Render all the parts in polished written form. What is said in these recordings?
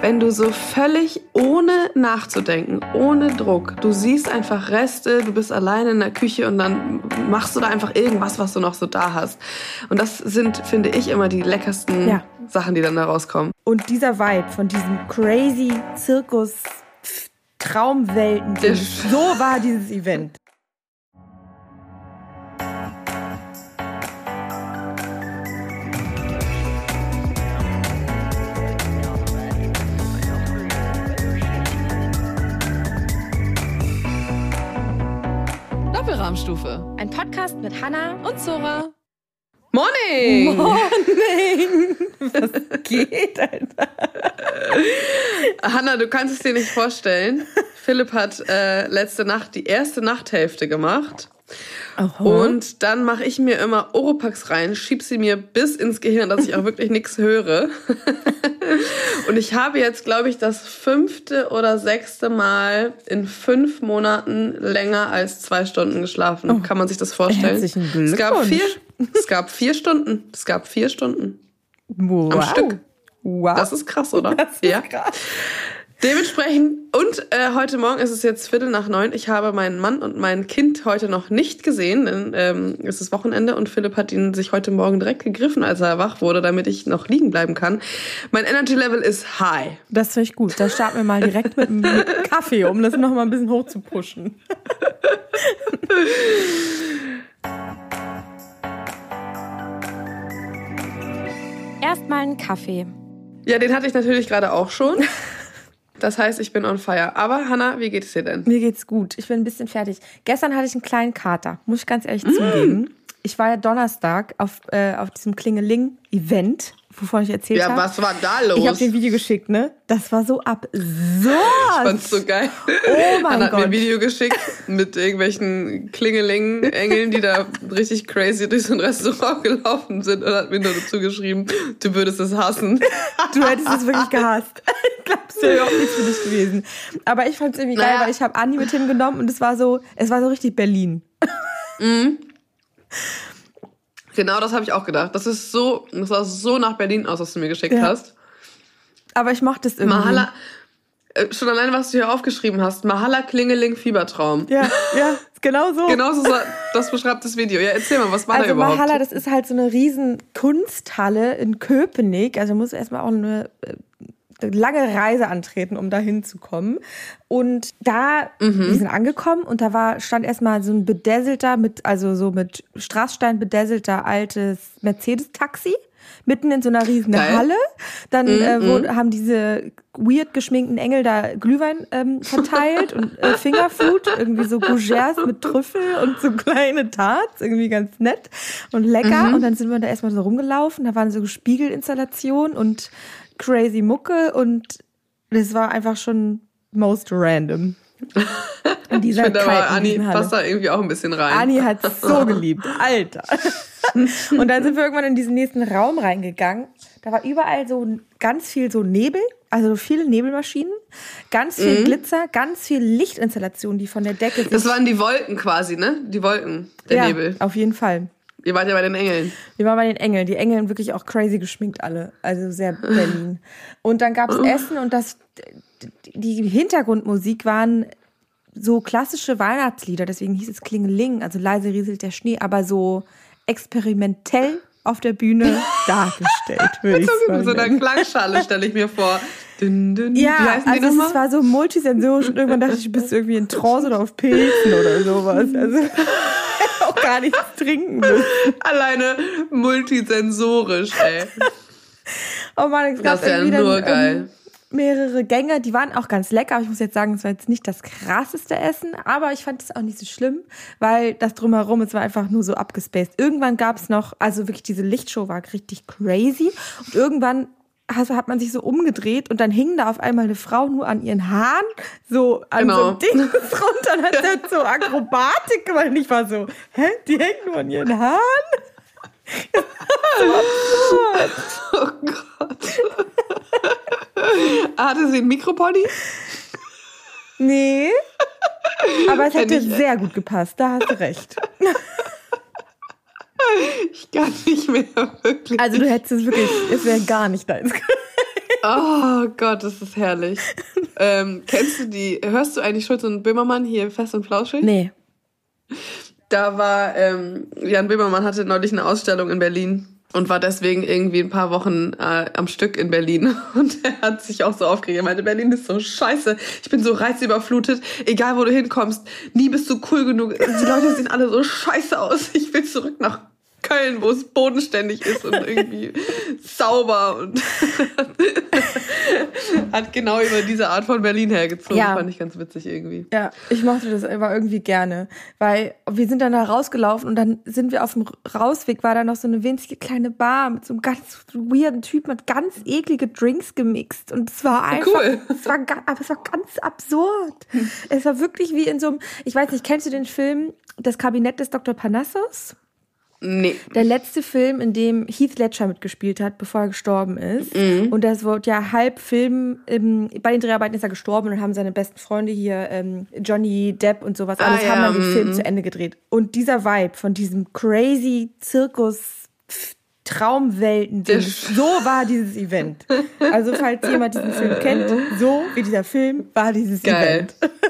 wenn du so völlig ohne nachzudenken, ohne Druck, du siehst einfach Reste, du bist alleine in der Küche und dann machst du da einfach irgendwas, was du noch so da hast. Und das sind, finde ich, immer die leckersten Sachen, die dann da rauskommen. Und dieser Vibe von diesem crazy Zirkus Traumwelten, so war dieses Event. Doppelrahmstufe. Ein Podcast mit Hannah Und Zora. Morning! Morning! Was geht, Alter? Hannah, du kannst es dir nicht vorstellen. Philipp hat letzte Nacht die erste Nachthälfte gemacht. Aha. Und dann mache ich mir immer Oropax rein, schieb sie mir bis ins Gehirn, dass ich auch wirklich nichts höre. Und ich habe jetzt, glaube ich, das 5. oder 6. Mal in 5 Monaten länger als 2 Stunden geschlafen. Oh. Kann man sich das vorstellen? Herzlichen Glückwunsch. Es gab 4 Stunden. Es gab 4 Stunden. Wow. Am Stück. Wow. Das ist krass, oder? Das ist krass. Dementsprechend, und heute Morgen ist es jetzt 8:45. Ich habe meinen Mann und mein Kind heute noch nicht gesehen, denn es ist Wochenende und Philipp hat ihn sich heute Morgen direkt gegriffen, als er wach wurde, damit ich noch liegen bleiben kann. Mein Energy Level ist high. Das finde ich gut. Da starten wir mal direkt mit einem Kaffee, um das noch mal ein bisschen hoch zu pushen. Erstmal einen Kaffee. Ja, den hatte ich natürlich gerade auch schon. Das heißt, ich bin on fire. Aber Hannah, wie geht es dir denn? Mir geht's gut. Ich bin ein bisschen fertig. Gestern hatte ich einen kleinen Kater, muss ich ganz ehrlich zugeben. Ich war ja Donnerstag auf diesem Klingeling-Event, wovon ich erzählt habe. Ja, was war da los? Ich habe dir ein Video geschickt, ne? Das war so absurd. Ich fand's so geil. Oh mein Hannah hat Gott. mir ein Video geschickt mit irgendwelchen Klingeling-Engeln, die da richtig crazy durch so ein Restaurant gelaufen sind und hat mir nur dazu geschrieben, du würdest es hassen. Du hättest es wirklich gehasst. Ich glaube, es wäre überhaupt nichts für dich gewesen. Aber ich fand's irgendwie geil, weil ich habe Anni mit hingenommen und es war so richtig Berlin. Mhm. Genau, das habe ich auch gedacht. Das sah so nach Berlin aus, was du mir geschickt hast. Aber ich mochte es irgendwie. Mahala, schon alleine, was du hier aufgeschrieben hast. Mahala Klingeling Fiebertraum. Ja, genau so. Genau so, das beschreibt das Video. Ja, erzähl mal, was war da überhaupt? Also Mahala, das ist halt so eine riesen Kunsthalle in Köpenick. Also muss erstmal auch eine lange Reise antreten, um da hinzukommen. Und da, wir sind angekommen und da stand erstmal so ein bedesselter, mit Strassstein bedesselter altes Mercedes-Taxi, mitten in so einer riesen Halle. Dann haben diese weird geschminkten Engel da Glühwein verteilt und Fingerfood, irgendwie so Gougères mit Trüffel und so kleine Tarts, irgendwie ganz nett und lecker. Und dann sind wir da erstmal so rumgelaufen, da waren so Spiegelinstallationen und crazy Mucke und das war einfach schon most random. In dieser ich finde aber, Anni Halle. passt da irgendwie auch ein bisschen rein. Anni hat es so geliebt, Alter. Und dann sind wir irgendwann in diesen nächsten Raum reingegangen. Da war überall so ganz viel so Nebel, also viele Nebelmaschinen, ganz viel Glitzer, ganz viel Lichtinstallationen, die von der Decke... Das waren die Wolken quasi, ne? Die Wolken, der Nebel. Auf jeden Fall. Ihr wart ja bei den Engeln. Wir waren bei den Engeln. Die Engel wirklich auch crazy geschminkt alle. Also sehr Berlin. Und dann gab es Essen und die Hintergrundmusik waren so klassische Weihnachtslieder. Deswegen hieß es Klingeling, also leise rieselt der Schnee, aber so experimentell auf der Bühne dargestellt, würde ich sagen. So eine Klangschale stelle ich mir vor. Dün, dün. Ja, wie heißen die also nochmal? es war so multisensorisch und irgendwann dachte ich, bist du irgendwie in Trance oder auf Pilzen oder sowas. Also auch gar nichts trinken müssen. Alleine multisensorisch, ey. Oh Mann, es gab Das ist ja irgendwie nur dann, geil. Mehrere Gänge, die waren auch ganz lecker, aber ich muss jetzt sagen, es war jetzt nicht das krasseste Essen, aber ich fand es auch nicht so schlimm, weil das drumherum, es war einfach nur so abgespaced. Irgendwann gab es noch, also wirklich diese Lichtshow war richtig crazy und irgendwann hat man sich so umgedreht und dann hing da auf einmal eine Frau nur an ihren Haaren, so an so ein Ding runter und hat dann so Akrobatik gemacht und ich war so, hä, die hängt nur an ihren Haaren? Oh Gott. Hatte sie ein Mikropony? Nee, aber es hätte sehr gut gepasst, da hast du recht. Ich kann nicht mehr, wirklich. Also du hättest es wirklich, es wäre gar nicht deins. Oh Gott, das ist herrlich. Hörst du eigentlich Schulz und Böhmermann hier Fest und Flauschig? Nee. Da war, Jan Böhmermann hatte neulich eine Ausstellung in Berlin und war deswegen irgendwie ein paar Wochen am Stück in Berlin. Und er hat sich auch so aufgeregt. Er meinte, Berlin ist so scheiße. Ich bin so reizüberflutet. Egal, wo du hinkommst, nie bist du cool genug. Die Leute sehen alle so scheiße aus. Ich will zurück nach Köln, wo es bodenständig ist und irgendwie sauber und hat genau über diese Art von Berlin hergezogen. Ja. Fand ich ganz witzig irgendwie. Ja, ich mochte das aber irgendwie gerne, weil wir sind dann da rausgelaufen und dann sind wir auf dem Rausweg, war da noch so eine winzige kleine Bar mit so einem ganz weirden Typen, hat ganz eklige Drinks gemixt und es war einfach, cool. aber es war ganz absurd. Es war wirklich wie in so einem, ich weiß nicht, kennst du den Film Das Kabinett des Dr. Parnassus? Nee. Der letzte Film, in dem Heath Ledger mitgespielt hat, bevor er gestorben ist. Mhm. Und das wird ja halb Film, bei den Dreharbeiten ist er gestorben und haben seine besten Freunde hier, Johnny Depp und sowas, alles haben dann den Film zu Ende gedreht. Und dieser Vibe von diesem crazy Zirkus Traumwelten, so war dieses Event. Also falls jemand diesen Film kennt, so wie dieser Film war dieses Event.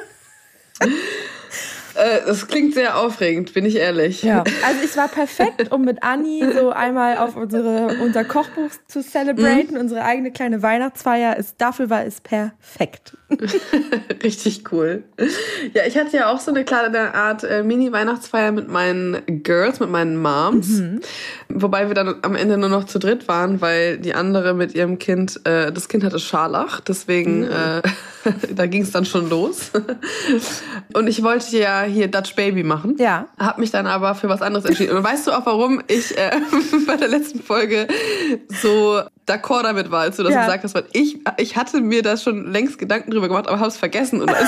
Das klingt sehr aufregend, bin ich ehrlich. Ja, also es war perfekt, um mit Anni so einmal auf unser Kochbuch zu celebraten, unsere eigene kleine Weihnachtsfeier. Dafür war es perfekt. Richtig cool. Ja, ich hatte ja auch so eine kleine Art Mini-Weihnachtsfeier mit meinen Girls, mit meinen Moms. Mhm. Wobei wir dann am Ende nur noch zu dritt waren, weil die andere mit ihrem Kind, das Kind hatte Scharlach, deswegen da ging es dann schon los. Und ich wollte ja hier Dutch Baby machen. Ja. Hab mich dann aber für was anderes entschieden. Und weißt du auch, warum ich bei der letzten Folge so d'accord damit war, als du das gesagt hast? Weil ich hatte mir da schon längst Gedanken drüber gemacht, aber hab's vergessen. Und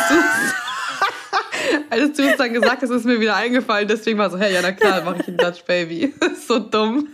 als du es dann gesagt hast, ist mir wieder eingefallen. Deswegen war so, hey, ja, na klar, mache ich ein Dutch Baby. Das ist so dumm.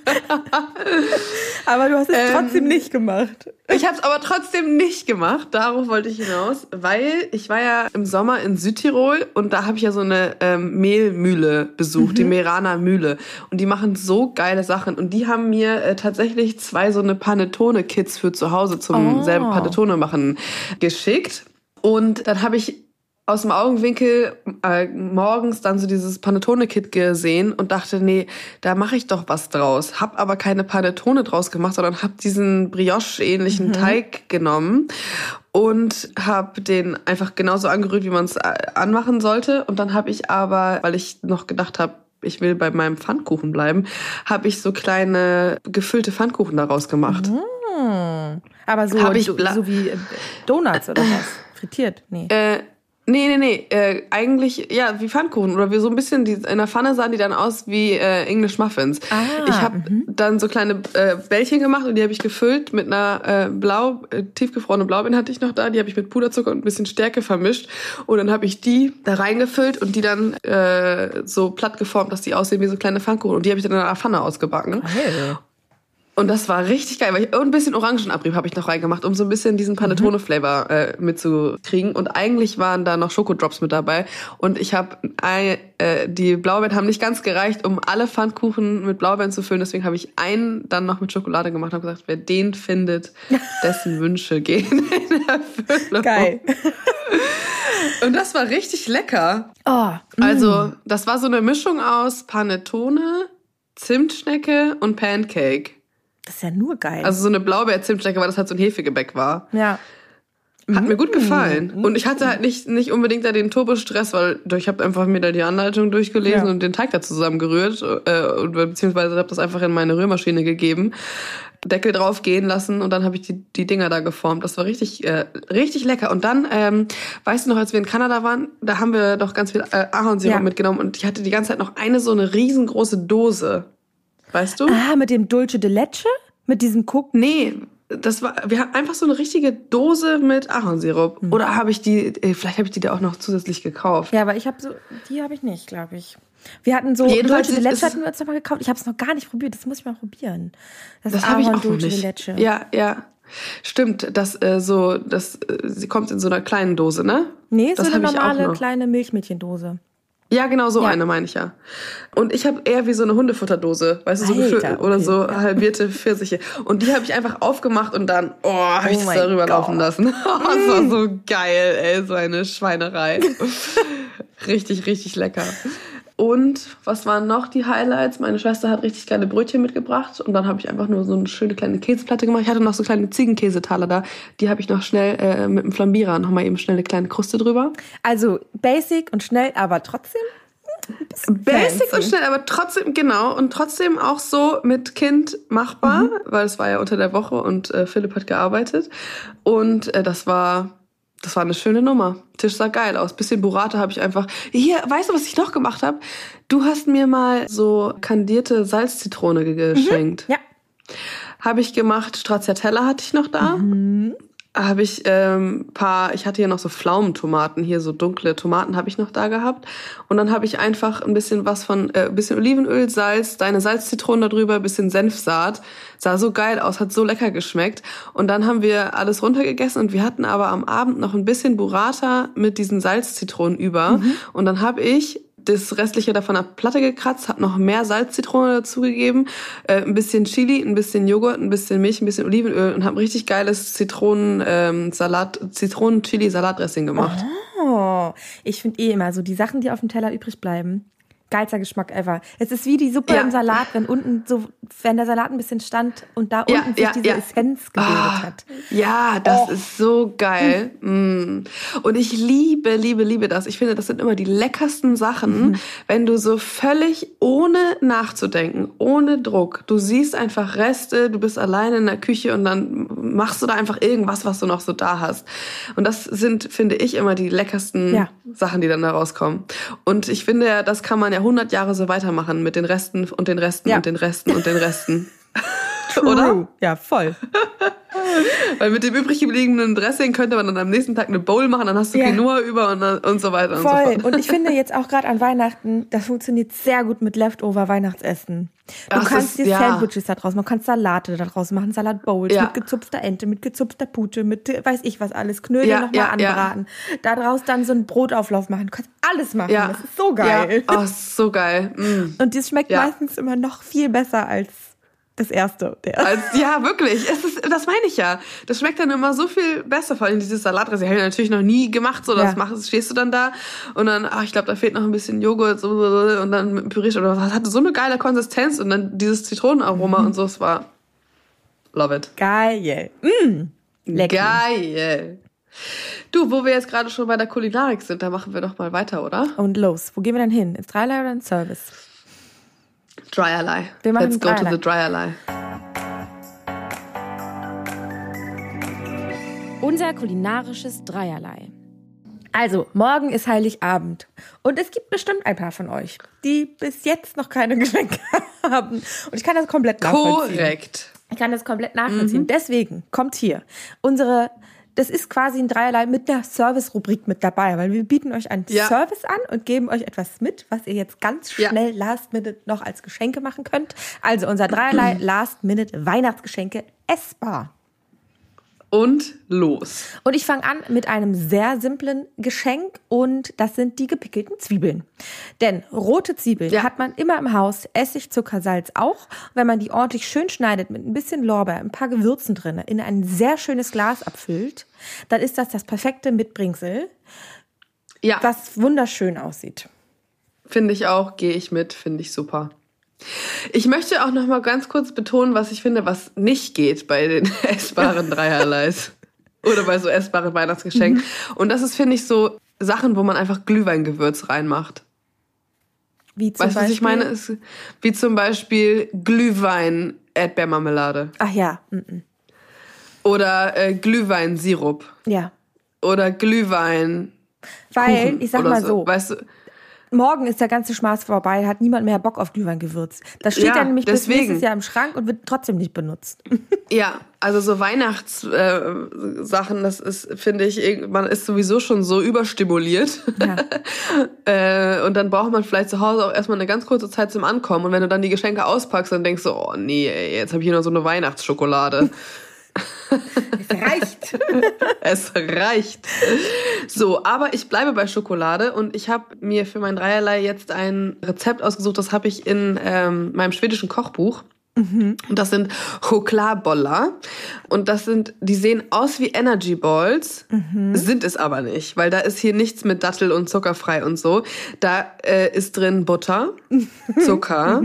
Aber du hast es trotzdem nicht gemacht. Ich habe es aber trotzdem nicht gemacht. Darauf wollte ich hinaus, weil ich war ja im Sommer in Südtirol und da habe ich ja so eine Mehlmühle besucht, die Meeraner Mühle. Und die machen so geile Sachen. Und die haben mir tatsächlich 2 so eine Panettone-Kits für zu Hause zum selber Panettone machen geschickt. Und dann habe ich aus dem Augenwinkel morgens dann so dieses Panettone-Kit gesehen und dachte, nee, da mache ich doch was draus. Hab aber keine Panettone draus gemacht, sondern hab diesen Brioche-ähnlichen Teig genommen und hab den einfach genauso angerührt, wie man es anmachen sollte. Und dann habe ich aber, weil ich noch gedacht habe, ich will bei meinem Pfannkuchen bleiben, habe ich so kleine gefüllte Pfannkuchen daraus gemacht. Aber so wie Donuts oder was? Frittiert? Nee. Nee. Eigentlich, ja, wie Pfannkuchen. Oder wie so ein bisschen, in der Pfanne sahen die dann aus wie English Muffins. Ich habe dann so kleine Bällchen gemacht und die habe ich gefüllt mit einer tiefgefrorene Blaubeeren hatte ich noch da. Die habe ich mit Puderzucker und ein bisschen Stärke vermischt. Und dann habe ich die da reingefüllt und die dann so platt geformt, dass die aussehen wie so kleine Pfannkuchen. Und die habe ich dann in einer Pfanne ausgebacken. Hey. Und das war richtig geil, weil ein bisschen Orangenabrieb habe ich noch reingemacht, um so ein bisschen diesen Panettone-Flavor mitzukriegen. Und eigentlich waren da noch Schokodrops mit dabei. Und ich habe die Blaubeeren haben nicht ganz gereicht, um alle Pfannkuchen mit Blaubeeren zu füllen. Deswegen habe ich einen dann noch mit Schokolade gemacht und habe gesagt, wer den findet, dessen Wünsche gehen in Erfüllung. Geil. Und das war richtig lecker. Also das war so eine Mischung aus Panettone, Zimtschnecke und Pancake. Das ist ja nur geil. Also so eine Blaubeer-Zimtschnecke, weil das halt so ein Hefegebäck war. Ja. Hat mir gut gefallen. Und ich hatte halt nicht unbedingt da den Turbostress, weil ich habe einfach mir da die Anleitung durchgelesen und den Teig da zusammengerührt. Beziehungsweise habe das einfach in meine Rührmaschine gegeben, Deckel drauf gehen lassen und dann habe ich die Dinger da geformt. Das war richtig lecker. Und dann, weißt du noch, als wir in Kanada waren, da haben wir doch ganz viel Ahornsirup mitgenommen und ich hatte die ganze Zeit noch so eine riesengroße Dose. Weißt du? Mit dem Dulce de Leche? Mit diesem Cook? Nee, wir haben einfach so eine richtige Dose mit Ahornsirup. Oder vielleicht habe ich die da auch noch zusätzlich gekauft. Ja, aber die habe ich nicht, glaube ich. Wir hatten so, Dulce de Leche hatten wir uns nochmal gekauft. Ich habe es noch gar nicht probiert, das muss ich mal probieren. Das habe ich auch noch nicht. Ja. Stimmt, sie kommt in so einer kleinen Dose, ne? Nee, so eine normale kleine Milchmädchendose. Ja, genau so eine meine ich ja. Und ich habe eher wie so eine Hundefutterdose, weißt du, so gefüllt oder so halbierte Pfirsiche. Und die habe ich einfach aufgemacht und dann, habe ich das darüber laufen lassen. Das war so geil, ey, so eine Schweinerei. Richtig, richtig lecker. Und was waren noch die Highlights? Meine Schwester hat richtig geile Brötchen mitgebracht und dann habe ich einfach nur so eine schöne kleine Käseplatte gemacht. Ich hatte noch so kleine Ziegenkäsetaler da. Die habe ich noch schnell mit dem Flambierer nochmal eben schnell eine kleine Kruste drüber. Also basic und schnell, aber trotzdem basic und schnell, aber trotzdem, genau. Und trotzdem auch so mit Kind machbar, weil es war ja unter der Woche und Philipp hat gearbeitet. Und das war eine schöne Nummer. Tisch sah geil aus. Bisschen Burrata habe ich einfach... Hier, weißt du, was ich noch gemacht habe? Du hast mir mal so kandierte Salzzitrone geschenkt. Ja. Habe ich gemacht. Stracciatella hatte ich noch da. Habe ich ich hatte hier noch so Pflaumentomaten, hier so dunkle Tomaten habe ich noch da gehabt. Und dann habe ich einfach ein bisschen was von, bisschen Olivenöl, Salz, deine Salzzitrone darüber, bisschen Senfsaat. Sah so geil aus, hat so lecker geschmeckt. Und dann haben wir alles runtergegessen und wir hatten aber am Abend noch ein bisschen Burrata mit diesen Salzzitronen über. Und dann habe ich das Restliche davon auf Platte gekratzt, habe noch mehr Salzzitrone dazugegeben, ein bisschen Chili, ein bisschen Joghurt, ein bisschen Milch, ein bisschen Olivenöl und habe richtig geiles Zitronen-Chili-Salatdressing gemacht. Oh, ich finde immer so die Sachen, die auf dem Teller übrig bleiben, geilster Geschmack ever. Es ist wie die Suppe im Salat, wenn der Salat ein bisschen stand und da unten sich diese Essenz gebildet hat. Ja, das ist so geil. Und ich liebe das. Ich finde, das sind immer die leckersten Sachen, wenn du so völlig ohne nachzudenken, ohne Druck, du siehst einfach Reste, du bist alleine in der Küche und dann machst du da einfach irgendwas, was du noch so da hast. Und das sind, finde ich, immer die leckersten Sachen, die dann da rauskommen. Und ich finde ja, das kann man ja 100 Jahre so weitermachen mit den Resten und den Resten und den Resten und den Resten. Oder? Ja, voll. Weil mit dem übrig gebliebenen Dressing könnte man dann am nächsten Tag eine Bowl machen, dann hast du Quinoa über und so weiter und so fort. Und ich finde jetzt auch gerade an Weihnachten, das funktioniert sehr gut mit Leftover-Weihnachtsessen. Du kannst dir Sandwiches da draus, man kann Salate da draus machen, Salatbowls mit gezupfter Ente, mit gezupfter Pute, mit weiß ich was alles, Knödel nochmal anbraten. Da draus dann so einen Brotauflauf machen. Du kannst alles machen, das ist so geil. Ja. Oh, so geil. Und das schmeckt meistens immer noch viel besser als das erste. Ja, wirklich. Das meine ich ja. Das schmeckt dann immer so viel besser. Vor allem dieses Salatdressing. Habe ich natürlich noch nie gemacht. So, stehst du dann da und dann, ich glaube, da fehlt noch ein bisschen Joghurt und dann mit dem Püree. Oder was. Das hatte so eine geile Konsistenz und dann dieses Zitronenaroma und so. Es war love it. Geil. Lecker. Geil. Du, wo wir jetzt gerade schon bei der Kulinarik sind, da machen wir doch mal weiter, oder? Und los. Wo gehen wir denn hin? Ins Dreierlei oder ins Service? Dreierlei. Let's go to the Dreierlei. Unser kulinarisches Dreierlei. Also, morgen ist Heiligabend. Und es gibt bestimmt ein paar von euch, die bis jetzt noch keine Geschenke haben. Und ich kann das komplett nachvollziehen. Korrekt. Ich kann das komplett nachvollziehen. Deswegen kommt hier das ist quasi ein Dreierlei mit einer Service-Rubrik mit dabei, weil wir bieten euch einen Service an und geben euch etwas mit, was ihr jetzt ganz schnell Last-Minute noch als Geschenke machen könnt. Also unser Dreierlei Last-Minute Weihnachtsgeschenke essbar. Und los. Und ich fange an mit einem sehr simplen Geschenk und das sind die gepickelten Zwiebeln. Denn rote Zwiebeln hat man immer im Haus, Essig, Zucker, Salz auch. Wenn man die ordentlich schön schneidet mit ein bisschen Lorbeer, ein paar Gewürzen drin, in ein sehr schönes Glas abfüllt, dann ist das perfekte Mitbringsel, was wunderschön aussieht. Finde ich auch, gehe ich mit, finde ich super. Ich möchte auch noch mal ganz kurz betonen, was ich finde, was nicht geht bei den essbaren Dreierleis oder bei so essbaren Weihnachtsgeschenken. Und das ist, finde ich, so Sachen, wo man einfach Glühweingewürz reinmacht. Wie zum Beispiel? Was ich meine? Ist, wie zum Beispiel Glühwein-Erdbeermarmelade. Ach ja. Oder Glühweinsirup. Ja. Oder Glühwein. Weil, Kuchen ich sag mal so, weißt du, morgen ist der ganze Spaß vorbei, hat niemand mehr Bock auf Glühweingewürz. Das steht dann nämlich bis nächstes Jahr im Schrank und wird trotzdem nicht benutzt. Ja, also so Weihnachtssachen, das ist, finde ich, man ist sowieso schon so überstimuliert. Ja. Und dann braucht man vielleicht zu Hause auch erstmal eine ganz kurze Zeit zum Ankommen. Und wenn du dann die Geschenke auspackst, dann denkst du, oh nee, ey, jetzt habe ich hier noch so eine Weihnachtsschokolade. Es reicht. Es reicht. So, aber ich bleibe bei Schokolade und ich habe mir für mein Dreierlei jetzt ein Rezept ausgesucht, das habe ich in meinem schwedischen Kochbuch. Und das sind Chokladbollar. Und die sehen aus wie Energy Balls, sind es aber nicht, weil da ist hier nichts mit Dattel und zuckerfrei und so. Da ist drin Butter, Zucker,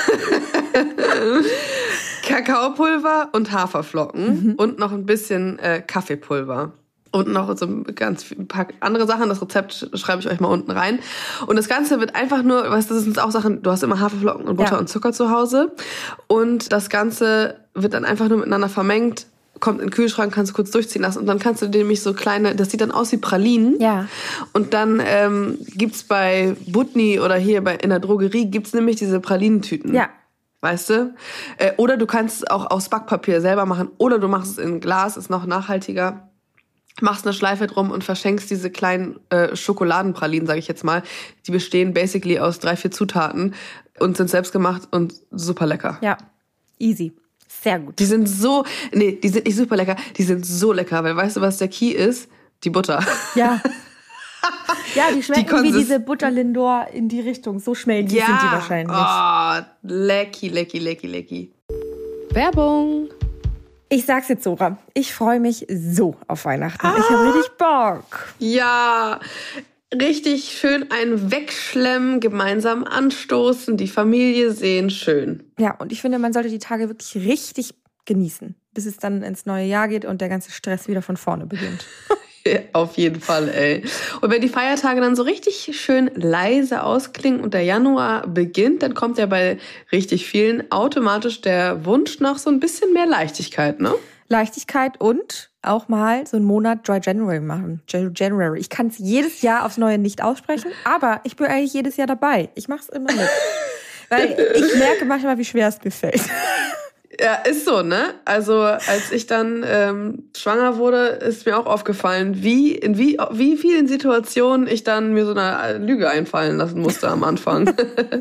Kakaopulver und Haferflocken und noch ein bisschen Kaffeepulver. Und noch so ein paar andere Sachen. Das Rezept schreibe ich euch mal unten rein. Und das Ganze wird einfach nur, weißt du, das sind auch Sachen, du hast immer Haferflocken und Butter und Zucker zu Hause. Und das Ganze wird dann einfach nur miteinander vermengt, kommt in den Kühlschrank, kannst du kurz durchziehen lassen. Und dann kannst du nämlich so kleine, das sieht dann aus wie Pralinen. Ja. Und dann gibt's bei Butni oder hier in der Drogerie gibt's nämlich diese Pralinentüten. Ja. Weißt du? Oder du kannst es auch aus Backpapier selber machen. Oder du machst es in Glas, ist noch nachhaltiger. Machst eine Schleife drum und verschenkst diese kleinen Schokoladenpralinen, sage ich jetzt mal. Die bestehen basically aus 3-4 Zutaten und sind selbst gemacht und super lecker. Ja, easy. Sehr gut. Die sind nicht super lecker, die sind so lecker, weil weißt du, was der Key ist? Die Butter. Ja. Ja, die schmecken wie diese Butter Lindor in die Richtung. So schmelzig sind die wahrscheinlich. Oh, lecky. Werbung. Ich sag's jetzt, Sora, ich freue mich so auf Weihnachten. Ich habe richtig Bock. Ja, richtig schön ein Wegschlemmen, gemeinsam anstoßen, die Familie sehen, schön. Ja, und ich finde, man sollte die Tage wirklich richtig genießen, bis es dann ins neue Jahr geht und der ganze Stress wieder von vorne beginnt. Auf jeden Fall, ey. Und wenn die Feiertage dann so richtig schön leise ausklingen und der Januar beginnt, dann kommt ja bei richtig vielen automatisch der Wunsch nach so ein bisschen mehr Leichtigkeit, ne? Leichtigkeit und auch mal so einen Monat Dry January machen. January. Ich kann es jedes Jahr aufs Neue nicht aussprechen, aber ich bin eigentlich jedes Jahr dabei. Ich mache es immer mit. Weil ich merke manchmal, wie schwer es mir fällt. Ja, ist so, ne? Also als ich dann schwanger wurde, ist mir auch aufgefallen, in wie vielen Situationen ich dann mir so eine Lüge einfallen lassen musste am Anfang.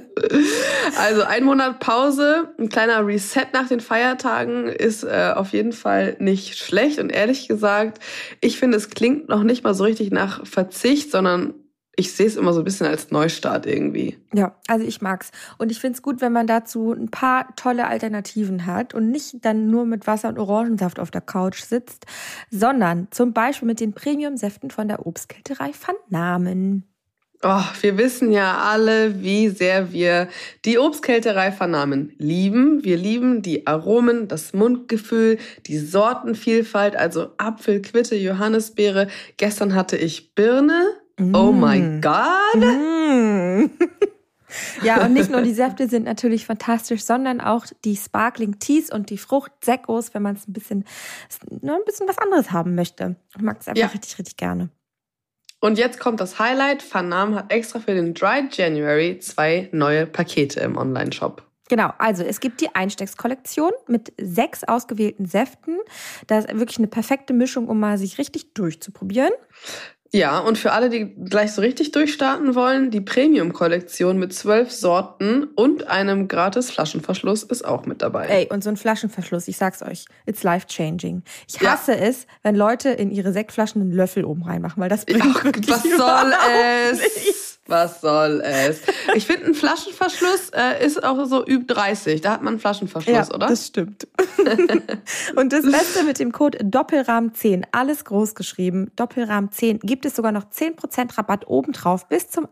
Also 1 Monat Pause, ein kleiner Reset nach den Feiertagen ist auf jeden Fall nicht schlecht. Und ehrlich gesagt, ich finde, es klingt noch nicht mal so richtig nach Verzicht, sondern ich sehe es immer so ein bisschen als Neustart irgendwie. Ja, also ich mag's. Und ich find's gut, wenn man dazu ein paar tolle Alternativen hat und nicht dann nur mit Wasser und Orangensaft auf der Couch sitzt, sondern zum Beispiel mit den Premium-Säften von der Obstkälterei Van Namen. Oh, wir wissen ja alle, wie sehr wir die Obstkälterei Van Namen lieben. Wir lieben die Aromen, das Mundgefühl, die Sortenvielfalt, also Apfel, Quitte, Johannisbeere. Gestern hatte ich Birne. Oh mein Gott! Ja, und nicht nur die Säfte sind natürlich fantastisch, sondern auch die Sparkling Teas und die Fruchtseccos, wenn man es ein bisschen was anderes haben möchte. Ich mag es einfach richtig, richtig gerne. Und jetzt kommt das Highlight. Van Namen hat extra für den Dry January 2 neue Pakete im Online-Shop. Genau, also es gibt die Einsteckskollektion mit 6 ausgewählten Säften. Das ist wirklich eine perfekte Mischung, um mal sich richtig durchzuprobieren. Ja, und für alle, die gleich so richtig durchstarten wollen, die Premium-Kollektion mit 12 Sorten und einem gratis Flaschenverschluss ist auch mit dabei. Ey, und so ein Flaschenverschluss, ich sag's euch, it's life-changing. Ich hasse es, wenn Leute in ihre Sektflaschen einen Löffel oben reinmachen, weil das bringt wirklich was soll es? Nicht. Was soll es? Ich finde, ein Flaschenverschluss ist auch so Ü30. Da hat man einen Flaschenverschluss, ja, oder? Das stimmt. Und das Beste mit dem Code Doppelrahm10, alles groß geschrieben, Doppelrahm10, gibt es sogar noch 10% Rabatt obendrauf bis zum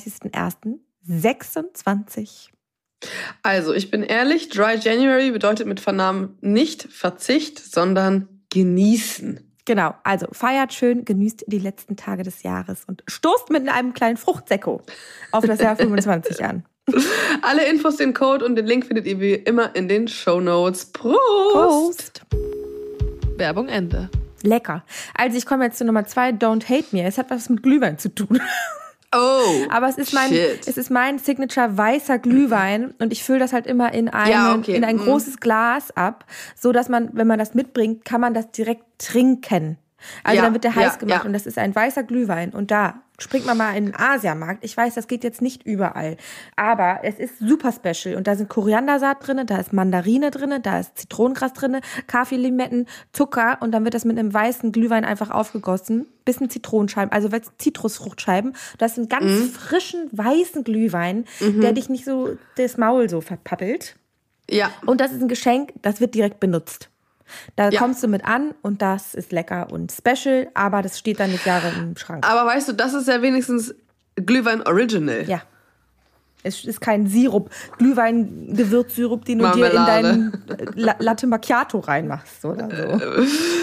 31.01.26. Also, ich bin ehrlich, Dry January bedeutet mit Van Namen nicht Verzicht, sondern genießen. Genau, also feiert schön, genießt die letzten Tage des Jahres und stoßt mit einem kleinen Fruchtsäcko auf das Jahr 25 an. Alle Infos, den Code und den Link findet ihr wie immer in den Shownotes. Prost! Prost! Werbung Ende. Lecker. Also ich komme jetzt zu Nummer 2, Don't Hate Me. Es hat was mit Glühwein zu tun. Oh, aber es ist mein Signature weißer Glühwein und ich fülle das halt immer in ein großes Glas ab, so dass man, wenn man das mitbringt, kann man das direkt trinken. Also dann wird der heiß gemacht und das ist ein weißer Glühwein und da springt man mal in den Asiamarkt. Ich weiß, das geht jetzt nicht überall. Aber es ist super special. Und da sind Koriandersaat drin, da ist Mandarine drin, da ist Zitronengras drin, Kaffeelimetten, Zucker. Und dann wird das mit einem weißen Glühwein einfach aufgegossen. Bisschen Zitronenscheiben, also Zitrusfruchtscheiben. Das ist ein ganz frischen, weißen Glühwein, der dich nicht so das Maul so verpappelt. Ja. Und das ist ein Geschenk, das wird direkt benutzt. Da kommst du mit an und das ist lecker und special, aber das steht dann nicht Jahre im Schrank. Aber weißt du, das ist ja wenigstens Glühwein Original. Ja. Es ist kein Sirup, Glühwein-Gewürzsirup, den du dir in deinen Latte Macchiato reinmachst oder so.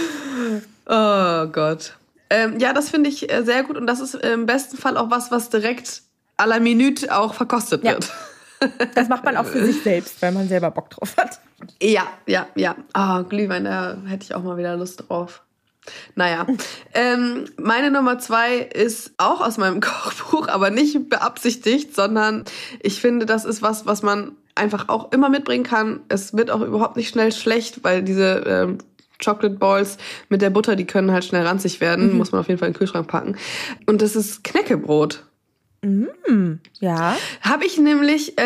Oh Gott. Ja, das finde ich sehr gut und das ist im besten Fall auch was direkt à la Minute auch verkostet wird. Das macht man auch für sich selbst, weil man selber Bock drauf hat. Ja. Glühwein, da hätte ich auch mal wieder Lust drauf. Naja, meine Nummer 2 ist auch aus meinem Kochbuch, aber nicht beabsichtigt, sondern ich finde, das ist was man einfach auch immer mitbringen kann. Es wird auch überhaupt nicht schnell schlecht, weil diese Chocolate Balls mit der Butter, die können halt schnell ranzig werden. Muss man auf jeden Fall in den Kühlschrank packen. Und das ist Knäckebrot. Ja. Habe ich nämlich,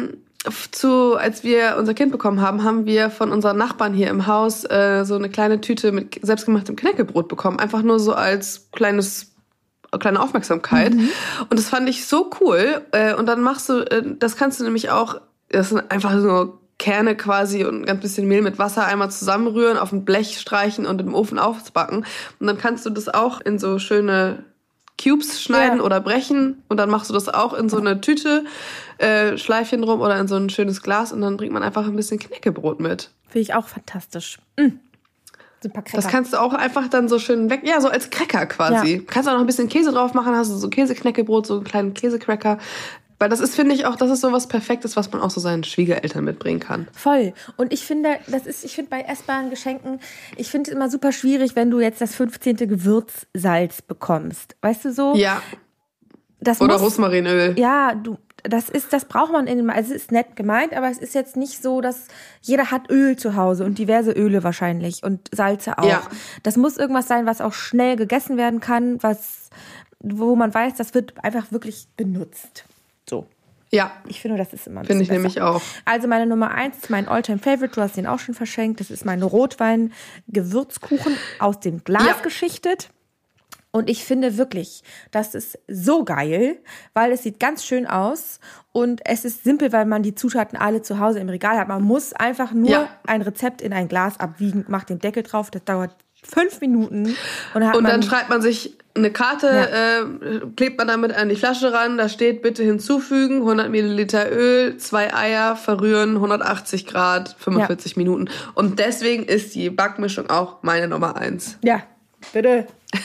als wir unser Kind bekommen haben, haben wir von unseren Nachbarn hier im Haus so eine kleine Tüte mit selbstgemachtem Knäckebrot bekommen. Einfach nur so als kleine Aufmerksamkeit. Und das fand ich so cool. Und dann machst du, das kannst du nämlich auch, das sind einfach so Kerne quasi und ein ganz bisschen Mehl mit Wasser einmal zusammenrühren, auf ein Blech streichen und im Ofen aufbacken. Und dann kannst du das auch in so schöne Cubes schneiden oder brechen und dann machst du das auch in so eine Tüte, Schleifchen drum oder in so ein schönes Glas und dann bringt man einfach ein bisschen Knäckebrot mit. Finde ich auch fantastisch. So ein paar Cracker. Das kannst du auch einfach dann so schön weg, ja, so als Cracker quasi. Ja. Kannst auch noch ein bisschen Käse drauf machen, hast du so Käseknäckebrot, so einen kleinen Käsecracker. Weil das ist, finde ich, auch, das ist so was Perfektes, was man auch so seinen Schwiegereltern mitbringen kann. Voll. Und ich finde, bei essbaren Geschenken, ich finde es immer super schwierig, wenn du jetzt das 15. Gewürzsalz bekommst. Weißt du so? Ja. Oder Rosmarinöl. Ja, das braucht man also es ist nett gemeint, aber es ist jetzt nicht so, dass jeder hat Öl zu Hause und diverse Öle wahrscheinlich und Salze auch. Ja. Das muss irgendwas sein, was auch schnell gegessen werden kann, wo man weiß, das wird einfach wirklich benutzt. So. Ja. Ich finde, das ist immer ein bisschen besser. Finde ich nämlich auch. Also meine Nummer 1 ist mein All-Time-Favorite. Du hast den auch schon verschenkt. Das ist mein Rotwein-Gewürzkuchen aus dem Glas geschichtet. Und ich finde wirklich, das ist so geil, weil es sieht ganz schön aus und es ist simpel, weil man die Zutaten alle zu Hause im Regal hat. Man muss einfach nur ein Rezept in ein Glas abwiegen, macht den Deckel drauf, das dauert 5 Minuten. Und dann schreibt man sich eine Karte, klebt man damit an die Flasche ran, da steht bitte hinzufügen, 100 Milliliter Öl, 2 Eier, verrühren, 180 Grad, 45 Minuten. Und deswegen ist die Backmischung auch meine Nummer 1. Ja, bitte.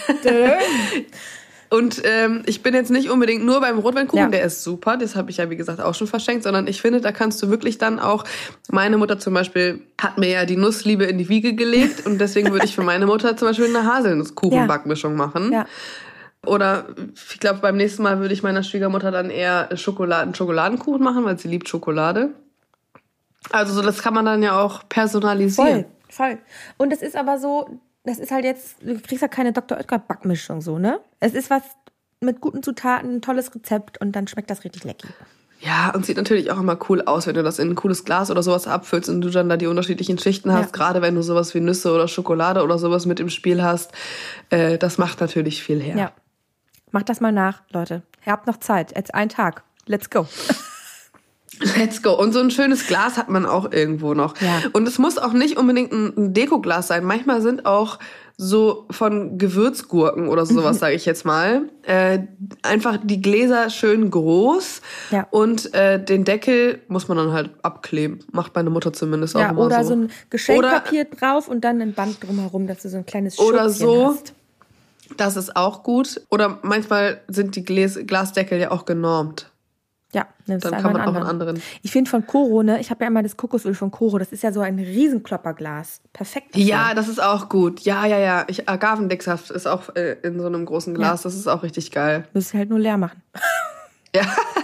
Und ich bin jetzt nicht unbedingt nur beim Rotweinkuchen, der ist super, das habe ich ja wie gesagt auch schon verschenkt, sondern ich finde, da kannst du wirklich dann auch, meine Mutter zum Beispiel hat mir ja die Nussliebe in die Wiege gelegt und deswegen würde ich für meine Mutter zum Beispiel eine Haselnusskuchenbackmischung machen. Ja. Oder ich glaube, beim nächsten Mal würde ich meiner Schwiegermutter dann eher einen Schokoladenkuchen machen, weil sie liebt Schokolade. Also so, das kann man dann ja auch personalisieren. Voll. Und es ist aber so, das ist halt jetzt, du kriegst ja keine Dr. Oetker Backmischung so, ne? Es ist was mit guten Zutaten, ein tolles Rezept und dann schmeckt das richtig lecker. Ja, und sieht natürlich auch immer cool aus, wenn du das in ein cooles Glas oder sowas abfüllst und du dann da die unterschiedlichen Schichten hast. Gerade wenn du sowas wie Nüsse oder Schokolade oder sowas mit im Spiel hast. Das macht natürlich viel her. Ja. Macht das mal nach, Leute. Ihr habt noch Zeit. Jetzt ein Tag. Let's go. Let's go. Und so ein schönes Glas hat man auch irgendwo noch. Ja. Und es muss auch nicht unbedingt ein Dekoglas sein. Manchmal sind auch so von Gewürzgurken oder sowas, sage ich jetzt mal, einfach die Gläser schön groß und den Deckel muss man dann halt abkleben. Macht meine Mutter zumindest auch immer so. Ja, oder so ein Geschenkpapier drauf und dann ein Band drumherum, dass du so ein kleines Schützchen oder so hast. Das ist auch gut. Oder manchmal sind die Glasdeckel ja auch genormt. Ja, nimmst dann kann man auch einen anderen. Ich finde von Koro, ne, ich habe ja immer das Kokosöl von Koro, das ist ja so ein Riesenklopperglas. Perfekt. Dafür. Ja, das ist auch gut. Ja. Agavendicksaft ist auch in so einem großen Glas, das ist auch richtig geil. Müsst ihr halt nur leer machen. Ja.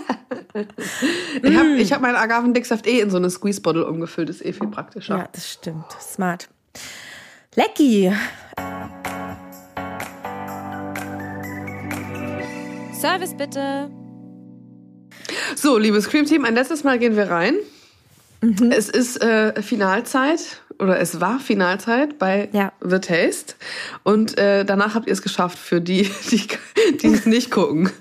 Ich hab meinen Agavendicksaft in so eine Squeeze-Bottle umgefüllt, ist viel praktischer. Ja, das stimmt. Smart. Lecki. Service bitte. So, liebes Cream-Team, ein letztes Mal gehen wir rein. Es ist Finalzeit, oder es war Finalzeit bei The Taste. Und danach habt ihr es geschafft für die es nicht gucken.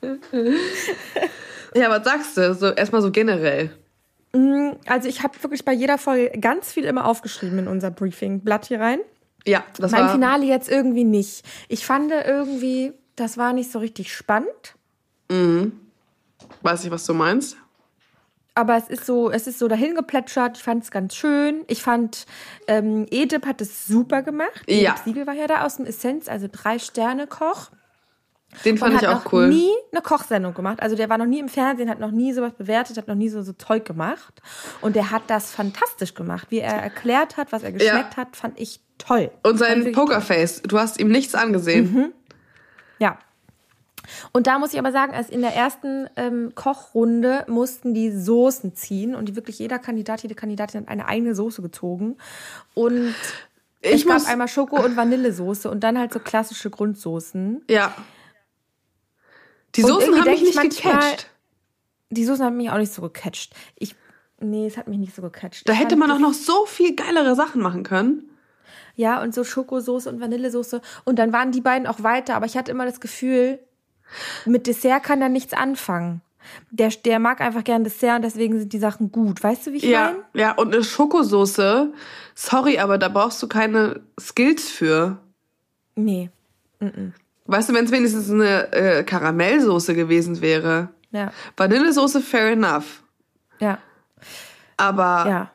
Ja, was sagst du? So, erstmal so generell. Also ich habe wirklich bei jeder Folge ganz viel immer aufgeschrieben in unser Briefing-Blatt hier rein. Ja, das Beim war... Finale jetzt irgendwie nicht. Ich fand irgendwie, das war nicht so richtig spannend. Weiß nicht, was du meinst. Aber es ist so dahin geplätschert. Ich fand es ganz schön. Ich fand, Edip hat es super gemacht. Ja. Edip Siegel war ja da aus dem Essenz, also 3-Sterne-Koch. Den fand ich auch cool. Hat noch nie eine Kochsendung gemacht. Also der war noch nie im Fernsehen, hat noch nie sowas bewertet, hat noch nie so Zeug gemacht. Und der hat das fantastisch gemacht. Wie er erklärt hat, was er geschmeckt hat, fand ich toll. Und sein Pokerface, du hast ihm nichts angesehen. Ja. Und da muss ich aber sagen, als in der ersten Kochrunde mussten die Soßen ziehen und jede Kandidatin hat eine eigene Soße gezogen. Und es gab einmal Schoko- und Vanillesoße und dann halt so klassische Grundsoßen. Ja. Die Soßen haben mich nicht gecatcht. Die Soßen haben mich auch nicht so gecatcht. Es hat mich nicht so gecatcht. Da hätte man auch noch so viel geilere Sachen machen können. Ja, und so Schokosoße und Vanillesoße. Und dann waren die beiden auch weiter. Aber ich hatte immer das Gefühl, mit Dessert kann er nichts anfangen. Der mag einfach gern Dessert und deswegen sind die Sachen gut. Weißt du, wie ich meine? Ja, und eine Schokosoße, sorry, aber da brauchst du keine Skills für. Nee. Weißt du, wenn es wenigstens eine Karamellsoße gewesen wäre. Ja. Vanillesoße, fair enough. Ja. Aber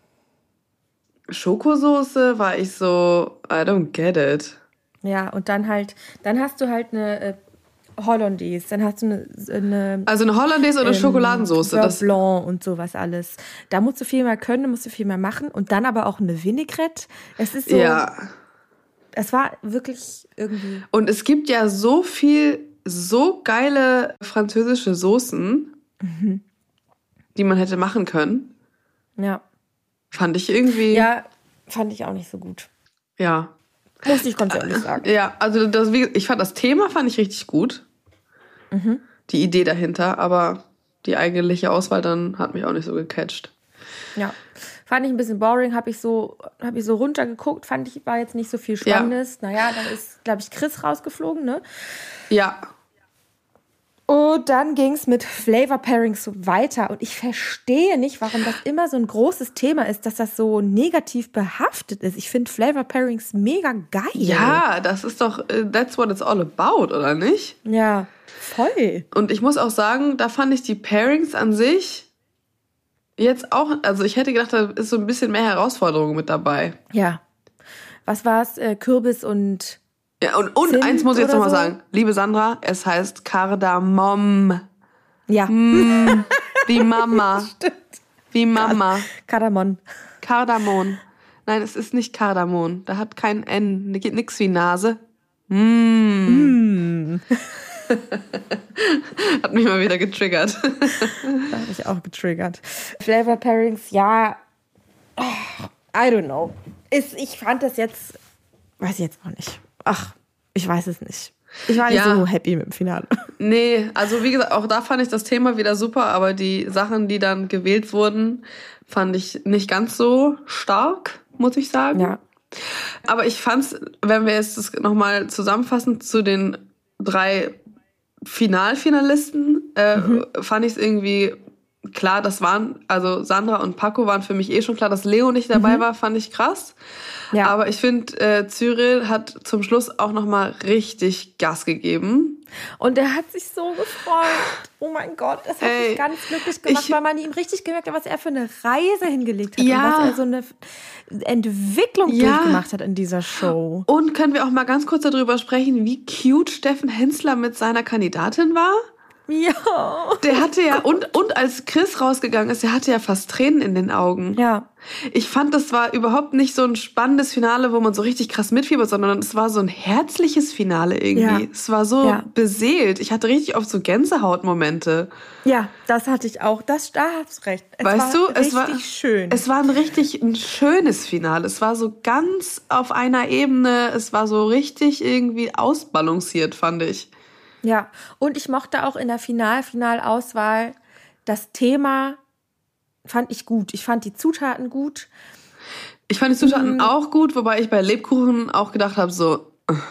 Schokosoße war ich so, I don't get it. Ja, und dann hast du halt eine Hollandaise, dann hast du eine also eine Hollandaise oder Schokoladensoße. Das Blanc und sowas alles. Da musst du viel mehr können, da musst du viel mehr machen. Und dann aber auch eine Vinaigrette. Es ist so... Ja. Es war wirklich irgendwie... Und es gibt ja so geile französische Soßen, die man hätte machen können. Ja. Fand ich irgendwie... Ja, fand ich auch nicht so gut. Ja. Muss ich ganz ehrlich sagen. Ja, also ich fand das Thema richtig gut. Die Idee dahinter, aber die eigentliche Auswahl dann hat mich auch nicht so gecatcht. Ja. Fand ich ein bisschen boring, hab ich so runtergeguckt, war jetzt nicht so viel Spannendes. Ja. Naja, dann ist, glaube ich, Chris rausgeflogen, ne? Ja. Und dann ging's mit Flavor Pairings so weiter. Und ich verstehe nicht, warum das immer so ein großes Thema ist, dass das so negativ behaftet ist. Ich finde Flavor Pairings mega geil. Ja, das ist doch, that's what it's all about, oder nicht? Ja, voll. Und ich muss auch sagen, da fand ich die Pairings an sich jetzt auch, also ich hätte gedacht, da ist so ein bisschen mehr Herausforderung mit dabei. Ja. Was war's? Kürbis und... Ja, und eins muss ich jetzt nochmal sagen. Liebe Sandra, es heißt Kardamom. Ja. Wie Mama. Stimmt. Wie Mama. Kardamom. Kardamom. Nein, es ist nicht Kardamom. Da hat kein N. Geht nix wie Nase. Hat mich mal wieder getriggert. Da habe ich auch getriggert. Flavor Pairings, ja. I don't know. Ich fand das jetzt... Weiß ich jetzt auch nicht. Ach, ich weiß es nicht. Ich war nicht so happy mit dem Finale. Nee, also wie gesagt, auch da fand ich das Thema wieder super, aber die Sachen, die dann gewählt wurden, fand ich nicht ganz so stark, muss ich sagen. Ja. Aber ich fand's, wenn wir jetzt das nochmal zusammenfassen zu den 3 Finalisten, fand ich es irgendwie klar, also Sandra und Paco waren für mich schon klar, dass Leo nicht dabei war, fand ich krass. Ja. Aber ich finde, Cyril hat zum Schluss auch nochmal richtig Gas gegeben. Und er hat sich so gefreut. Oh mein Gott, das hat mich ganz glücklich gemacht, weil man ihm richtig gemerkt hat, was er für eine Reise hingelegt hat. Ja. Und was er so eine Entwicklung durchgemacht hat in dieser Show. Und können wir auch mal ganz kurz darüber sprechen, wie cute Steffen Hensler mit seiner Kandidatin war? Ja. Der hatte ja, und als Chris rausgegangen ist, der hatte ja fast Tränen in den Augen. Ja. Ich fand, das war überhaupt nicht so ein spannendes Finale, wo man so richtig krass mitfiebert, sondern es war so ein herzliches Finale irgendwie. Ja. Es war so beseelt. Ich hatte richtig oft so Gänsehautmomente. Ja, das hatte ich auch. Da hast du recht. Es war schön. Es war ein schönes Finale. Es war so ganz auf einer Ebene. Es war so richtig irgendwie ausbalanciert, fand ich. Ja, und ich mochte auch in der Finalauswahl das Thema, fand ich gut. Ich fand die Zutaten gut. Ich fand die Zutaten auch gut, wobei ich bei Lebkuchen auch gedacht habe, so...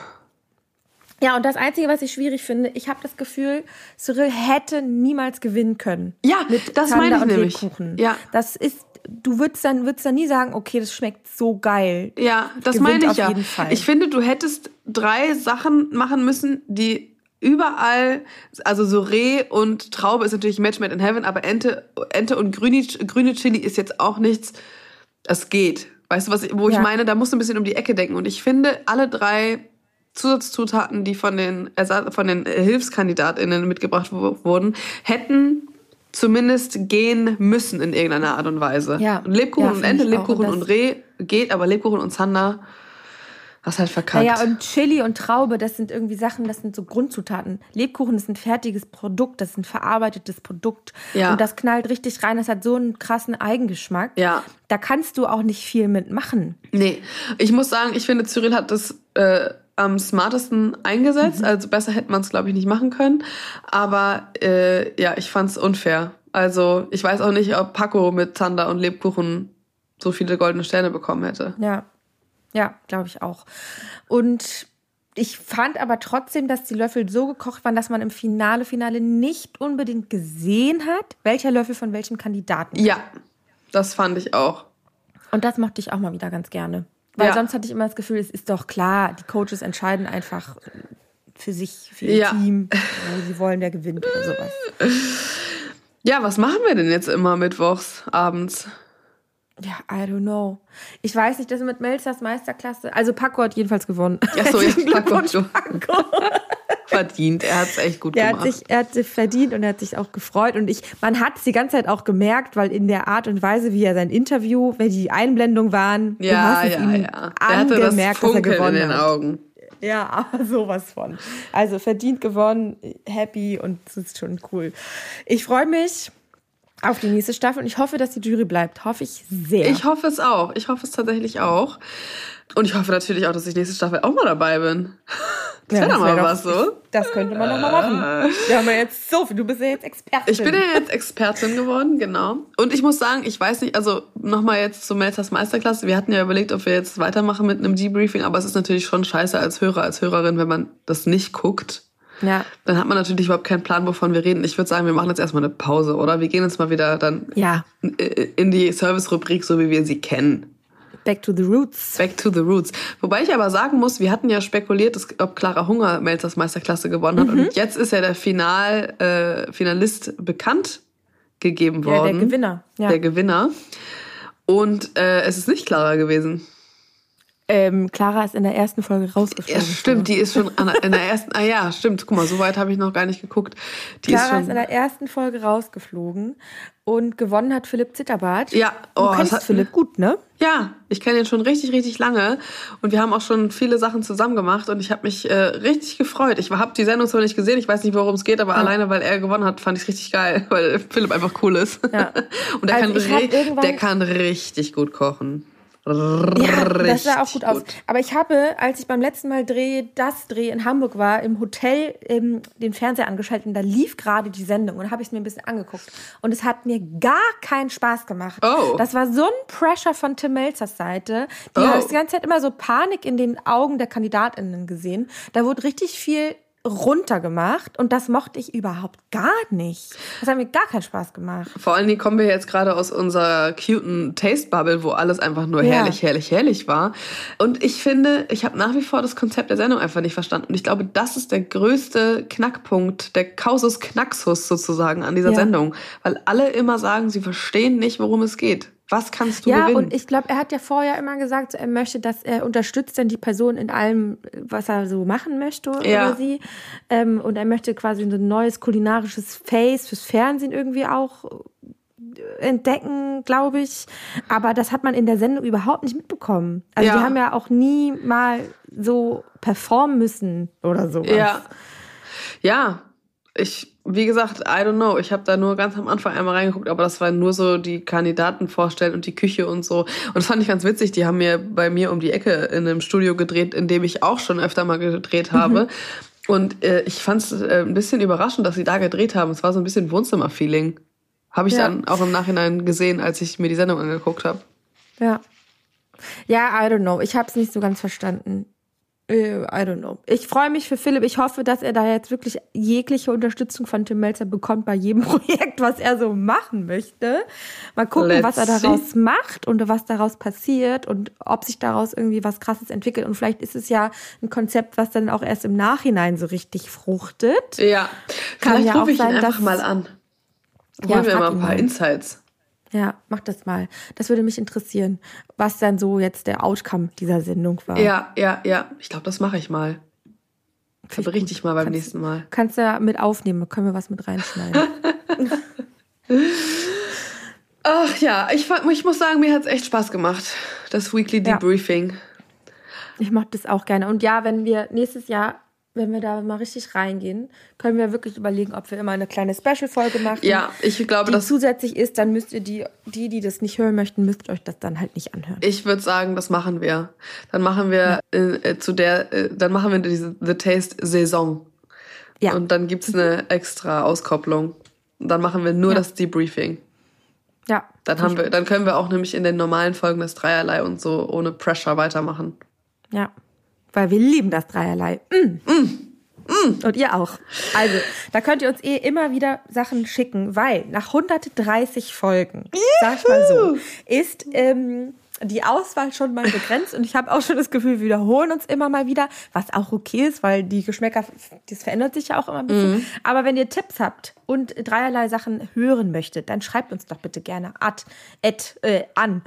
Ja, und das Einzige, was ich schwierig finde, ich habe das Gefühl, Cyril hätte niemals gewinnen können. Ja, das meine ich nämlich. Lebkuchen. Ja. Das ist, du würdest dann nie sagen, okay, das schmeckt so geil. Ja, das meine ich ja. Auf jeden Fall. Ich finde, du hättest 3 Sachen machen müssen, die überall, also so Reh und Traube ist natürlich Match made in heaven, aber Ente und grüne Chili ist jetzt auch nichts, es geht. Weißt du, wo ich meine? Da musst du ein bisschen um die Ecke denken. Und ich finde, alle 3 Zusatzzutaten, die von den HilfskandidatInnen mitgebracht wurden, hätten zumindest gehen müssen in irgendeiner Art und Weise. Ja. Und Lebkuchen und Ente, Lebkuchen und Reh geht, aber Lebkuchen und Zander hast halt verkackt. Ja, und Chili und Traube, das sind irgendwie Sachen, das sind so Grundzutaten. Lebkuchen ist ein fertiges Produkt, das ist ein verarbeitetes Produkt. Ja. Und das knallt richtig rein, das hat so einen krassen Eigengeschmack. Ja. Da kannst du auch nicht viel mitmachen. Nee, ich muss sagen, ich finde, Cyril hat das am smartesten eingesetzt. Also besser hätte man es, glaube ich, nicht machen können. Aber ich fand es unfair. Also ich weiß auch nicht, ob Paco mit Zander und Lebkuchen so viele goldene Sterne bekommen hätte. Ja, glaube ich auch. Und ich fand aber trotzdem, dass die Löffel so gekocht waren, dass man im Finale nicht unbedingt gesehen hat, welcher Löffel von welchem Kandidaten. Ja, das fand ich auch. Und das mochte ich auch mal wieder ganz gerne. Weil sonst hatte ich immer das Gefühl, es ist doch klar, die Coaches entscheiden einfach für sich, für ihr Team, wo sie wollen, wer gewinnt oder sowas. Ja, was machen wir denn jetzt immer mittwochs abends? Ja, I don't know. Ich weiß nicht, das mit Melzers Meisterklasse. Also Paco hat jedenfalls gewonnen. Achso, jetzt Paco. Verdient, er hat es echt gut gemacht. Er hat sich verdient und er hat sich auch gefreut. Und man hat es die ganze Zeit auch gemerkt, weil in der Art und Weise, wie er sein Interview, wenn die Einblendungen waren, du hast es ihm angemerkt, dass er gewonnen hat. In den Augen. Ja, aber sowas von. Also verdient gewonnen, happy und das ist schon cool. Ich freue mich auf die nächste Staffel und ich hoffe, dass die Jury bleibt. Hoffe ich sehr. Ich hoffe es auch. Ich hoffe es tatsächlich auch. Und ich hoffe natürlich auch, dass ich nächste Staffel auch mal dabei bin. Das wäre doch mal was, so. Das könnte man doch mal machen. Wir haben ja jetzt so viel. Du bist ja jetzt Expertin. Ich bin ja jetzt Expertin geworden, genau. Und ich muss sagen, ich weiß nicht, also nochmal jetzt zu Melzers Meisterklasse. Wir hatten ja überlegt, ob wir jetzt weitermachen mit einem Debriefing, aber es ist natürlich schon scheiße als Hörer, als Hörerin, wenn man das nicht guckt. Ja. Dann hat man natürlich überhaupt keinen Plan, wovon wir reden. Ich würde sagen, wir machen jetzt erstmal eine Pause, oder? Wir gehen jetzt mal wieder dann in die Service-Rubrik, so wie wir sie kennen. Back to the roots. Back to the roots. Wobei ich aber sagen muss, wir hatten ja spekuliert, ob Clara Hunger Melzers Meisterklasse gewonnen hat. Und jetzt ist ja der Finalist bekannt gegeben worden. Ja, der Gewinner. Ja. Der Gewinner. Und es ist nicht Clara gewesen. Clara ist in der ersten Folge rausgeflogen. Ja, stimmt, die ist schon in der ersten... Ah ja, stimmt. Guck mal, so weit habe ich noch gar nicht geguckt. Clara ist in der ersten Folge rausgeflogen und gewonnen hat Philipp Zitterbart. Ja. Du kennst Philipp gut, ne? Ja, ich kenne ihn schon richtig, richtig lange. Und wir haben auch schon viele Sachen zusammen gemacht. Und ich habe mich richtig gefreut. Ich habe die Sendung zwar nicht gesehen, ich weiß nicht, worum es geht, aber alleine, weil er gewonnen hat, fand ich es richtig geil. Weil Philipp einfach cool ist. Ja. Und der kann richtig gut kochen. Ja, das sah auch gut aus. Aber ich habe, als ich beim letzten Mal Dreh in Hamburg war, im Hotel den Fernseher angeschaltet und da lief gerade die Sendung und habe ich es mir ein bisschen angeguckt. Und es hat mir gar keinen Spaß gemacht. Oh. Das war so ein Pressure von Tim Melzers Seite. Die hat die ganze Zeit immer so Panik in den Augen der KandidatInnen gesehen. Da wurde richtig viel runtergemacht und das mochte ich überhaupt gar nicht. Das hat mir gar keinen Spaß gemacht. Vor allen Dingen kommen wir jetzt gerade aus unserer cuten Taste-Bubble, wo alles einfach nur herrlich, herrlich, herrlich war. Und ich finde, ich habe nach wie vor das Konzept der Sendung einfach nicht verstanden. Und ich glaube, das ist der größte Knackpunkt, der Kausus Knaxus sozusagen an dieser Sendung. Weil alle immer sagen, sie verstehen nicht, worum es geht. Was kannst du gewinnen? Ja, und ich glaube, er hat ja vorher immer gesagt, er möchte, dass er unterstützt dann die Person in allem, was er so machen möchte oder sie. Und er möchte quasi so ein neues kulinarisches Face fürs Fernsehen irgendwie auch entdecken, glaube ich. Aber das hat man in der Sendung überhaupt nicht mitbekommen. Also die haben ja auch nie mal so performen müssen oder sowas. Ja. Wie gesagt, I don't know. Ich habe da nur ganz am Anfang einmal reingeguckt, aber das war nur so die Kandidaten vorstellen und die Küche und so. Und das fand ich ganz witzig. Die haben bei mir um die Ecke in einem Studio gedreht, in dem ich auch schon öfter mal gedreht habe. Und ich fand es ein bisschen überraschend, dass sie da gedreht haben. Es war so ein bisschen Wohnzimmer-Feeling. Habe ich dann auch im Nachhinein gesehen, als ich mir die Sendung angeguckt habe. Ja. Ja, I don't know. Ich habe es nicht so ganz verstanden. I don't know. Ich freue mich für Philipp. Ich hoffe, dass er da jetzt wirklich jegliche Unterstützung von Tim Melzer bekommt bei jedem Projekt, was er so machen möchte. Mal gucken, was er daraus macht und was daraus passiert und ob sich daraus irgendwie was Krasses entwickelt. Und vielleicht ist es ja ein Konzept, was dann auch erst im Nachhinein so richtig fruchtet. Ja, vielleicht rufe ich ihn einfach mal an. Holen wir mal ein paar Insights. Ja, mach das mal. Das würde mich interessieren, was dann so jetzt der Outcome dieser Sendung war. Ja. Ich glaube, das mache ich mal. Da berichte ich mal beim nächsten Mal. Kannst du ja mit aufnehmen, können wir was mit reinschneiden. Ach ja, ich muss sagen, mir hat es echt Spaß gemacht, das Weekly Debriefing. Ich mache das auch gerne. Und ja, wenn wir nächstes Jahr, wenn wir da mal richtig reingehen, können wir wirklich überlegen, ob wir immer eine kleine Special-Folge machen. Ja, ich glaube, die zusätzlich ist, dann müsst ihr die das nicht hören möchten, müsst euch das dann halt nicht anhören. Ich würde sagen, das machen wir. Dann machen wir dann machen wir diese The Taste Saison. Ja. Und dann gibt's eine extra Auskopplung. Und dann machen wir nur das Debriefing. Ja. Dann können wir auch nämlich in den normalen Folgen das Dreierlei und so ohne Pressure weitermachen. Ja. Weil wir lieben das Dreierlei. Und ihr auch. Also, da könnt ihr uns immer wieder Sachen schicken, weil nach 130 Folgen, sag ich mal so, ist die Auswahl schon mal begrenzt. Und ich habe auch schon das Gefühl, wir wiederholen uns immer mal wieder, was auch okay ist, weil die Geschmäcker, das verändert sich ja auch immer ein bisschen. Aber wenn ihr Tipps habt und dreierlei Sachen hören möchtet, dann schreibt uns doch bitte gerne an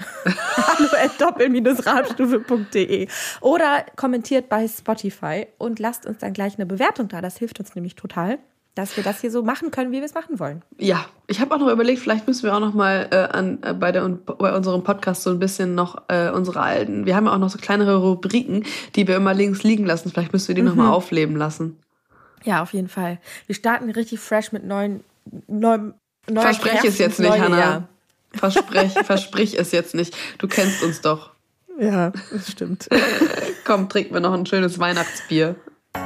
hallo@doppel-radstufe.de oder kommentiert bei Spotify und lasst uns dann gleich eine Bewertung da. Das hilft uns nämlich total, dass wir das hier so machen können, wie wir es machen wollen. Ja, ich habe auch noch überlegt, vielleicht müssen wir auch noch mal bei unserem Podcast so ein bisschen noch unsere alten, wir haben ja auch noch so kleinere Rubriken, die wir immer links liegen lassen. Vielleicht müssen wir die noch mal aufleben lassen. Ja, auf jeden Fall. Wir starten richtig fresh mit neuen Verspreche es jetzt nicht, Hannah. Versprich es jetzt nicht. Du kennst uns doch. Ja, das stimmt. Komm, trinken wir noch ein schönes Weihnachtsbier.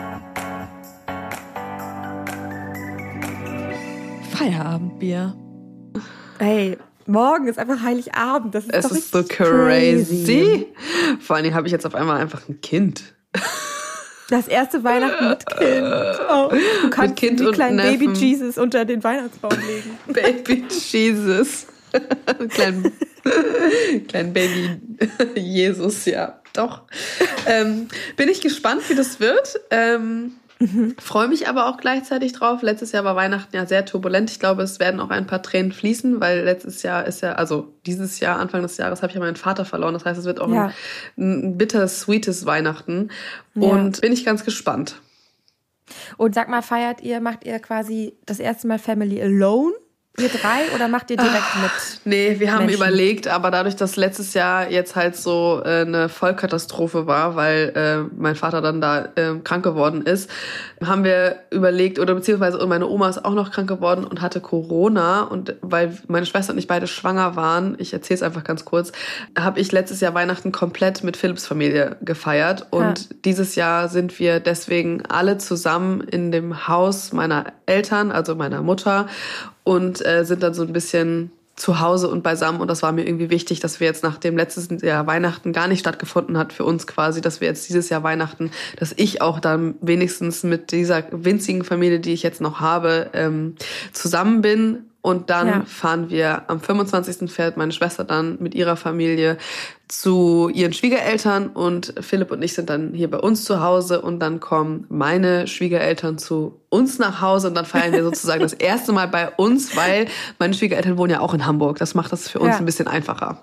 Feierabendbier. Hey, morgen ist einfach Heiligabend. Das ist es ist so crazy. Vor allem habe ich jetzt auf einmal einfach ein Kind. Das erste Weihnachten mit Kind. Oh, du kannst mit Kind den kleinen Baby Jesus unter den Weihnachtsbaum legen. Baby Jesus. kleinen Baby Jesus, ja. Doch. Bin ich gespannt, wie das wird. Freue mich aber auch gleichzeitig drauf. Letztes Jahr war Weihnachten ja sehr turbulent. Ich glaube, es werden auch ein paar Tränen fließen, weil letztes Jahr dieses Jahr, Anfang des Jahres, habe ich ja meinen Vater verloren. Das heißt, es wird auch ein bittersweetes Weihnachten. Und bin ich ganz gespannt. Und sag mal, macht ihr quasi das erste Mal Family Alone? Ihr drei oder macht ihr direkt mit? Nee, wir haben überlegt, aber dadurch, dass letztes Jahr jetzt halt so eine Vollkatastrophe war, weil mein Vater dann da krank geworden ist, haben wir überlegt, oder beziehungsweise meine Oma ist auch noch krank geworden und hatte Corona, und weil meine Schwester und ich beide schwanger waren, ich erzähle es einfach ganz kurz, habe ich letztes Jahr Weihnachten komplett mit Philipps Familie gefeiert, und dieses Jahr sind wir deswegen alle zusammen in dem Haus meiner Eltern, also meiner Mutter, und sind dann so ein bisschen zu Hause und beisammen. Und das war mir irgendwie wichtig, dass wir jetzt, nachdem letztes Jahr Weihnachten gar nicht stattgefunden hat für uns quasi, dass wir jetzt dieses Jahr Weihnachten, dass ich auch dann wenigstens mit dieser winzigen Familie, die ich jetzt noch habe, zusammen bin. Und dann fahren wir am 25. fährt meine Schwester dann mit ihrer Familie zu ihren Schwiegereltern, und Philipp und ich sind dann hier bei uns zu Hause, und dann kommen meine Schwiegereltern zu uns nach Hause, und dann feiern wir sozusagen das erste Mal bei uns, weil meine Schwiegereltern wohnen ja auch in Hamburg. Das macht das für uns ein bisschen einfacher.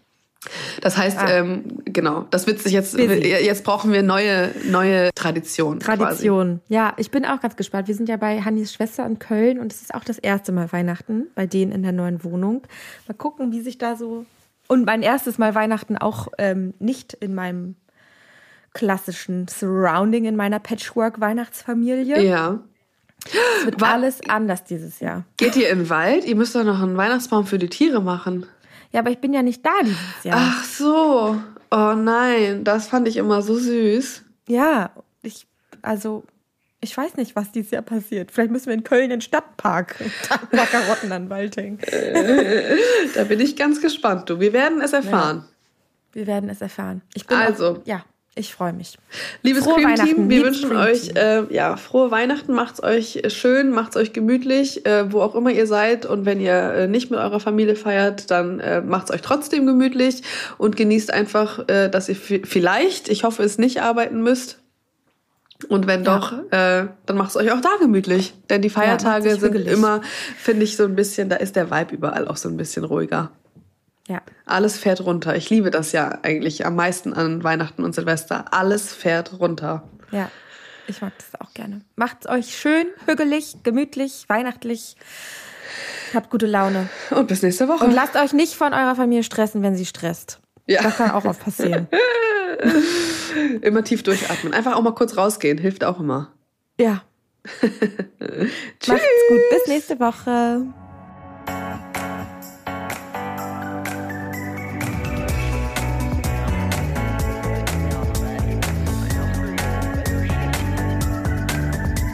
Das heißt, genau, das wird sich jetzt brauchen wir neue Traditionen. Tradition. Ja, ich bin auch ganz gespannt. Wir sind ja bei Hannis Schwester in Köln, und es ist auch das erste Mal Weihnachten bei denen in der neuen Wohnung. Mal gucken, wie sich da so... Und mein erstes Mal Weihnachten auch nicht in meinem klassischen Surrounding, in meiner Patchwork-Weihnachtsfamilie. Ja. Es wird alles anders dieses Jahr. Geht ihr in den Wald? Ihr müsst doch noch einen Weihnachtsbaum für die Tiere machen. Ja, aber ich bin ja nicht da dieses Jahr. Ach so. Oh nein, das fand ich immer so süß. Ja, ich Ich weiß nicht, was dieses Jahr passiert. Vielleicht müssen wir in Köln in den Stadtpark und da Karotten an den Wald hängen. Da bin ich ganz gespannt, du. Wir werden es erfahren. Ja, wir werden es erfahren. Ich freue mich. Liebes Cream-Team, wir wünschen euch frohe Weihnachten. Macht's euch schön, macht's euch gemütlich, wo auch immer ihr seid. Und wenn ihr nicht mit eurer Familie feiert, dann macht's euch trotzdem gemütlich und genießt einfach, dass ihr vielleicht, ich hoffe es nicht, arbeiten müsst. Und wenn doch, dann macht's euch auch da gemütlich. Denn die Feiertage sind immer, finde ich, so ein bisschen, da ist der Vibe überall auch so ein bisschen ruhiger. Ja. Alles fährt runter. Ich liebe das ja eigentlich am meisten an Weihnachten und Silvester. Alles fährt runter. Ja, ich mag das auch gerne. Macht's euch schön, hügelig, gemütlich, weihnachtlich. Habt gute Laune. Und bis nächste Woche. Und lasst euch nicht von eurer Familie stressen, wenn sie stresst. Ja. Das kann auch oft passieren. Immer tief durchatmen. Einfach auch mal kurz rausgehen. Hilft auch immer. Ja. Macht's gut. Bis nächste Woche.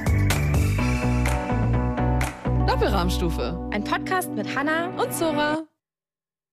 Doppelrahmstufe. Ein Podcast mit Hannah und Zora.